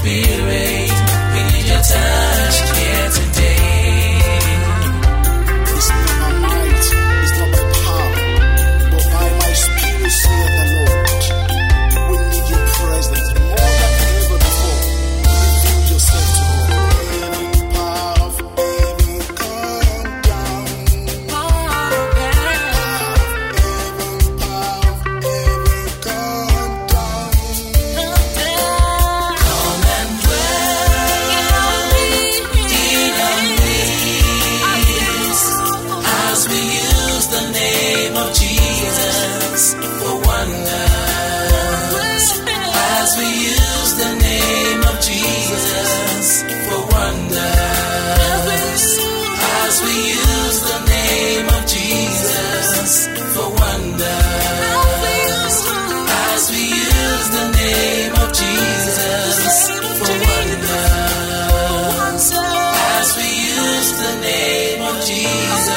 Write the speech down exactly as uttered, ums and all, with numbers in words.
Spirit. We need your touch here today. It's not by might, it's not by power, but by my Spirit, saith the Lord. We need your presence more than ever before. Reveal yourself to us. Heaven, power, heaven, come down. Power, heaven, power, heaven, come down. Come and dwell in our midst as we use the name of Jesus for wonders. As we use the name of Jesus for wonders. As we use the name of Jesus for wonders. As we use the name of Jesus for wonders. As we use the name of Jesus.